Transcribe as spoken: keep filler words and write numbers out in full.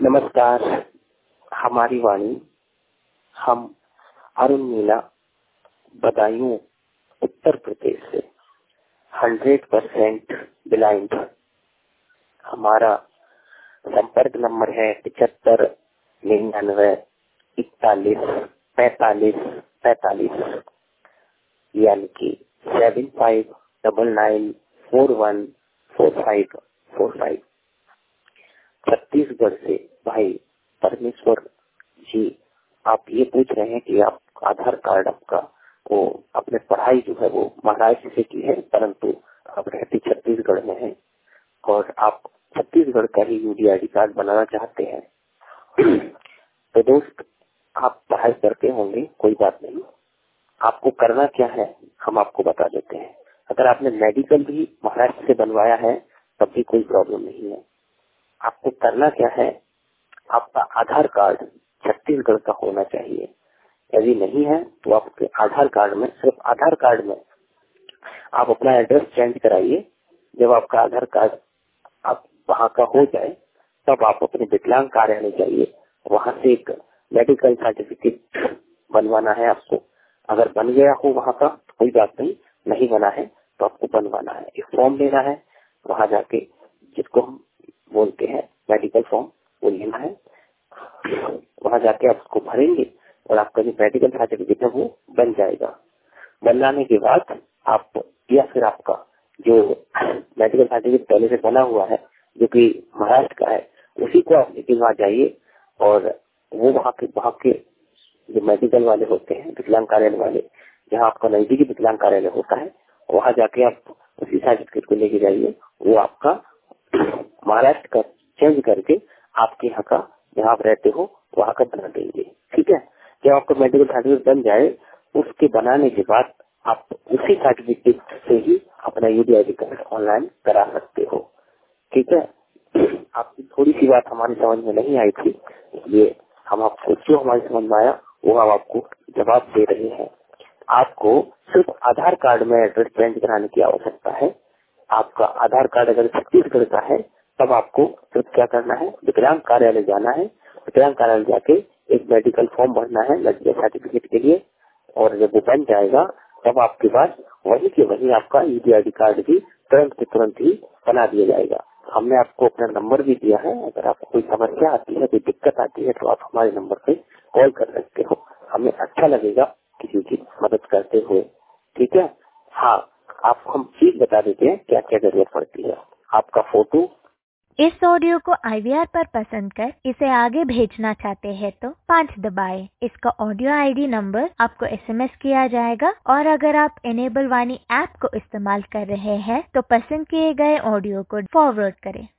नमस्कार। हमारी वाणी, हम अरुण मीना, बदायूं, उत्तर प्रदेश से हंड्रेड परसेंट ब्लाइंड। हमारा संपर्क नंबर है पिछहत्तर निन्यानवे इकतालीस पैतालीस पैतालीस, यानी कि seven five double nine four one four five four five. Chhattisgarh से भाई परमेश्वर जी आप ये पूछ रहे हैं कि आप आधार कार्ड आपका वो अपने पढ़ाई जो है वो महाराष्ट्र से की है, परंतु आप रहते छत्तीसगढ़ में हैं और आप छत्तीसगढ़ का ही यूडी आई डी कार्ड बनाना चाहते हैं। तो दोस्त, आप पढ़ाई करते होंगे, कोई बात नहीं। आपको करना क्या है हम आपको बता देते हैं। अगर आपने मेडिकल भी महाराष्ट्र से बनवाया है तब भी कोई प्रॉब्लम नहीं है। आपको करना क्या है, आपका आधार कार्ड छत्तीसगढ़ का होना चाहिए। यदि नहीं है तो आपके आधार कार्ड में, सिर्फ आधार कार्ड में आप अपना एड्रेस चेंज कराइए। जब आपका आधार कार्ड आप वहाँ का हो जाए तब आप अपने विकलांग कार्यालय जाइए, वहाँ से एक मेडिकल सर्टिफिकेट बनवाना है आपको। अगर बन गया हो वहाँ का तो कोई बात नहीं, नहीं बना है तो आपको बनवाना है। एक फॉर्म लेना है, वहाँ जाके जिसको हम बोलते हैं मेडिकल फॉर्म, वो लेना है। वहाँ जाके आप उसको भरेंगे और आपका जो मेडिकल सर्टिफिकेट है वो बन जाएगा। बनाने के बाद आप या फिर आपका जो मेडिकल सर्टिफिकेट पहले से बना हुआ है जो कि महाराष्ट्र का है, उसी को आप लेके वहाँ जाइए और वो वहाँ के वहाँ के जो मेडिकल वाले होते हैं, विकलांग कार्यालय वाले, जहाँ आपका नजदीकी विकलांग कार्यालय होता है, वहाँ जाके आप उसी सर्टिफिकेट को लेके जाइए। वो आपका महाराष्ट्र का चेंज करके आपके यहाँ का, जहाँ आप रहते हो वहाँ का बना देंगे। ठीक है। जब आपका मेडिकल सर्टिफिकेट बन जाए, उसके बनाने के बाद आप उसी सर्टिफिकेट से ही अपना U D I D card online करा सकते हो। ठीक है। आपकी थोड़ी सी बात हमारी समझ में नहीं आई थी, इसलिए हम आपको जो हमारी समझ में आया वो हम आपको जवाब दे रहे हैं। आपको सिर्फ आधार कार्ड में एड्रेस चेंज कराने की आवश्यकता है। आपका आधार कार्ड अगर छत्तीसगढ़ का है तब आपको सिर्फ क्या करना है, विकलांग कार्यालय जाना है। विकलांग कार्यालय जाके एक मेडिकल फॉर्म भरना है लड़के सर्टिफिकेट के लिए, और जब वो बन जाएगा तब आपके पास वही के वही आपका यूडी आई डी कार्ड भी तुरंत के तुरंत ही बना दिया जाएगा। हमने आपको अपना नंबर भी दिया है। अगर आपको कोई समस्या आती है, कोई दिक्कत आती है तो आप हमारे नंबर पे कॉल कर सकते हो। हमें अच्छा लगेगा किसी की मदद करते हुए। ठीक है। हाँ, आपको हम चीज बता देते हैं क्या क्या जरूरत पड़ती है। आपका फोटो। इस ऑडियो को आई वी आर पर पसंद कर इसे आगे भेजना चाहते हैं तो पाँच दबाएं। इसका ऑडियो आई डी नंबर आपको एस एम एस किया जाएगा, और अगर आप एनेबल वाणी ऐप को इस्तेमाल कर रहे हैं तो पसंद किए गए ऑडियो को फॉरवर्ड करें।